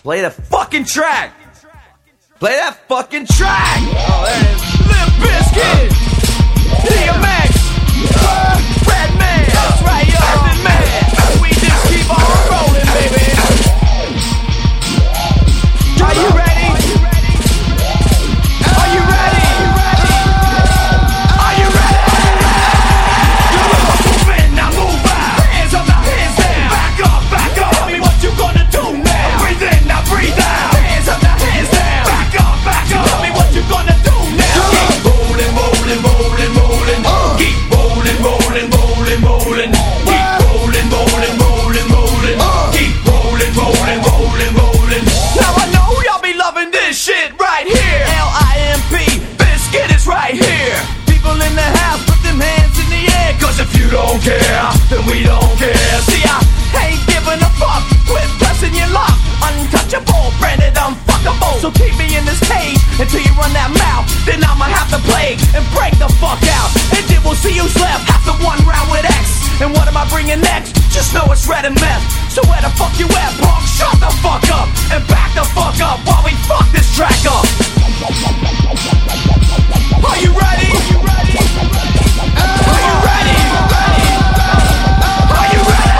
Play the fucking track. Play that fucking track. Oh, there it is. Limp Bizkit. DMX. Redman. That's right, yo. Man. We just keep on rolling, baby. Are you ready? Are you ready? Are you ready? Move in, now move out. Hands up, now hands down. Back up, back up. Tell me what you gonna do now. Breathe in, now breathe out. Hands up, now hands down. Back up, back up. Tell me what you gonna do now. Keep rolling, rolling, rolling, rolling. Keep rolling, rolling, rolling, rolling. Keep rolling, rolling, rolling, rolling. Keep rolling, rolling, rolling, rolling. Now I know y'all be loving this shit right here. LIMP, Bizkit is right here. People in the house, put them hands in the air. Cause if you don't care, then we don't care. See, I ain't giving a fuck. Quit pressing your luck. Untouchable, branded unfuckable. So keep me in this cage until you run that mouth. Then I'ma have to play and break the fuck out. And then we'll see who's left after one round with X. And what am I bringing next? Just know it's red and meth. So where the fuck you at, punk? Shut the fuck up and back the fuck up while we fuck this track up. Are you ready? Are you ready? Are you ready? Are you ready?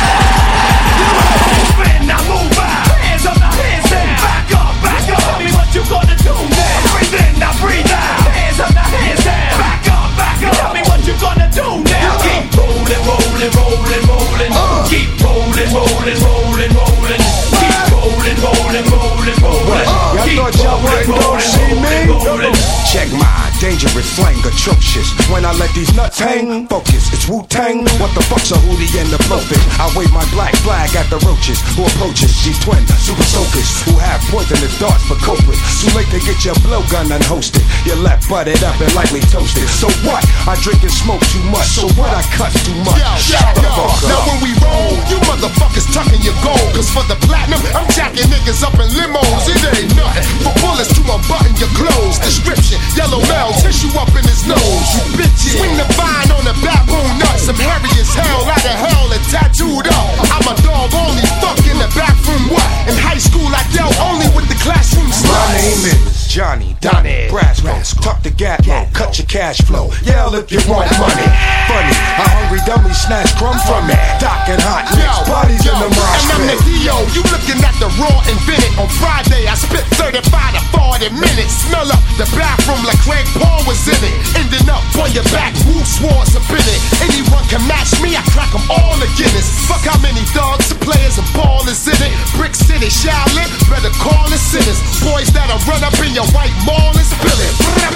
Move in, now move out. Hands up, now hands down. Back up, back up. Tell me what you gonna do now. Breathe in, now breathe out. Hands up, now hands down. Back up, back up. Tell me what you gonna do now. Keep rolling, rolling, rolling, rolling. Keep rolling, rolling, rolling, rolling. Keep rolling, rolling, rolling, rolling. Y'all thought y'all wouldn't see me? Check my dangerous slang, atrocious. When I let these nuts hang, focus, it's Wu-Tang. What the fuck's a hootie and the blowfish? I wave my black flag at the roaches who approaches these twin super soakers who have poisonous darts for culprits. Too late to get your blowgun unhosted. Your left butted up and lightly toasted. So what? I drink and smoke too much. So what? I cut too much. Shut the fuck up. Now when we roll, you motherfuckers tucking your gold. Cause for the platinum, I'm jacking niggas up in limos. It ain't nothing for bullets to unbutton your clothes. Description, yellow male, tissue up in his nose. You bitches, swing the vine on the baboon nuts. I'm hairy as hell, out of hell and tattooed up. I'm a dog, only fuck in the bathroom. What? In high school, I dealt only with the classroom sluts. My name is Johnny Donnie Brasco. Tuck the gap low, cut your cash flow. Yell if you want money. Funny, a hungry dummy snatch crumb from me. Doc and hot nicks, bodies in the mosh and I'm the D.O. You looking at the raw invented. On Friday, I spit 35 to 40 minutes. Smell up the bathroom like Craig Paul was in it. Ending up on your back, Wu Swords up in it. Anyone can match me, I crack them all to Guinness. Fuck how many thugs, players, and ballers in it. Brick City, Shaolin, better call the sinners. Boys that'll run up in your white mall and spill it.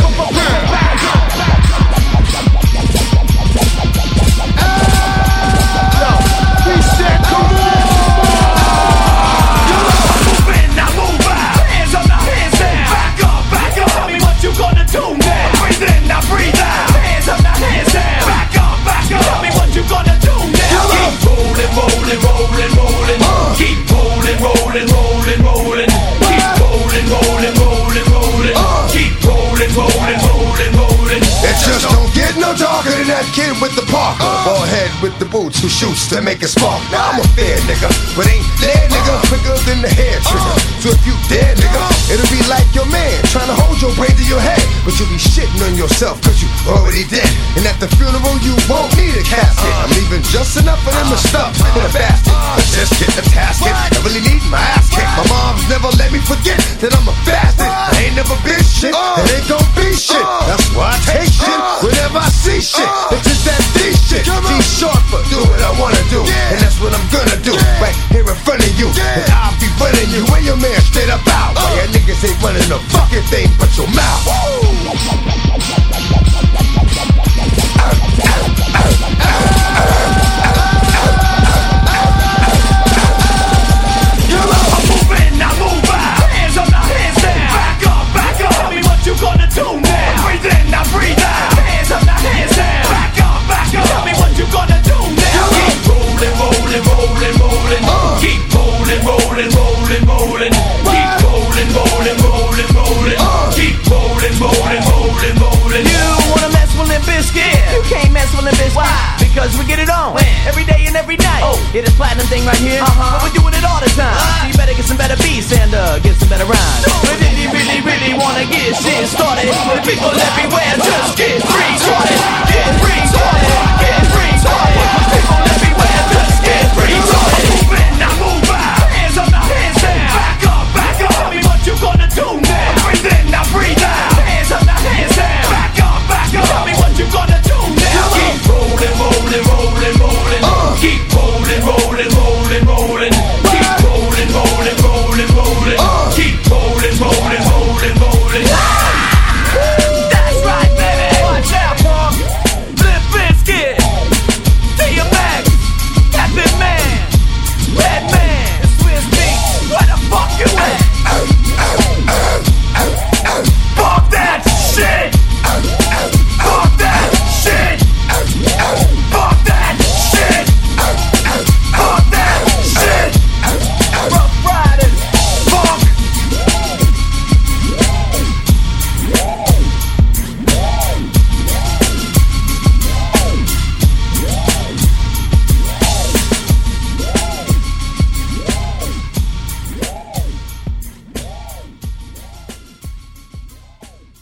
Yo, we said come on. Move in, now move out. Hands up, now hands down. Back up, back up. Tell me what you gonna do now. Breathe in, now breathe out. Hands up, now hands down. Back up, back up. Tell me what you gonna do now. Keep rolling, rolling, rolling, rolling. Keep rolling, rolling, rolling, rolling. Keep rolling, rolling, rolling, rolling. Keep rolling, rolling, rolling, rolling. It just don't get no darker than that kid with the Parker. Bald head with the boots who shoots to make it spark. Now I'm a fair nigga, but ain't dead nigga. Quicker than the hair trigger. So if you dead nigga, it'll be like your man trying to hold your brain to your head. But you'll be shitting on yourself cause you already dead. And at the funeral you won't need a casket. I'm leaving just enough of them to stuff in a basket. But just get the tasket. I really need my ass kicked. My mom's never let me forget that I'm a bastard. I ain't never been shit, it ain't gon' be shit. That's why I take shit whenever I see shit. It's just that D shit. D short for do what I wanna do. And that's what I'm gonna do. Right here in front of you. And I'll be running you and your man straight up out. Why your niggas ain't running a fucking thing but your mouth. Move in, now move out. Hands up, now hands down. Back up, back up. Tell me what you gonna do now. Breathe in, now breathe out. Hands up, now hands down. Back up, back up. Tell me what you gonna do now. Keep rolling, rolling, rolling, rolling. Keep rolling, rolling, rolling, rolling. Keep rolling, rolling, rolling, rolling. Keep rolling, rolling, rolling, rolling. You wanna mess with Limp Bizkit? You can't mess with Limp Bizkit. Why? Because Cause we get it on every day and every night. It is platinum thing right here, but we're doing it all the time. So you better get some better beats and get some better rhymes. But if you really, really wanna get shit started, the people everywhere just get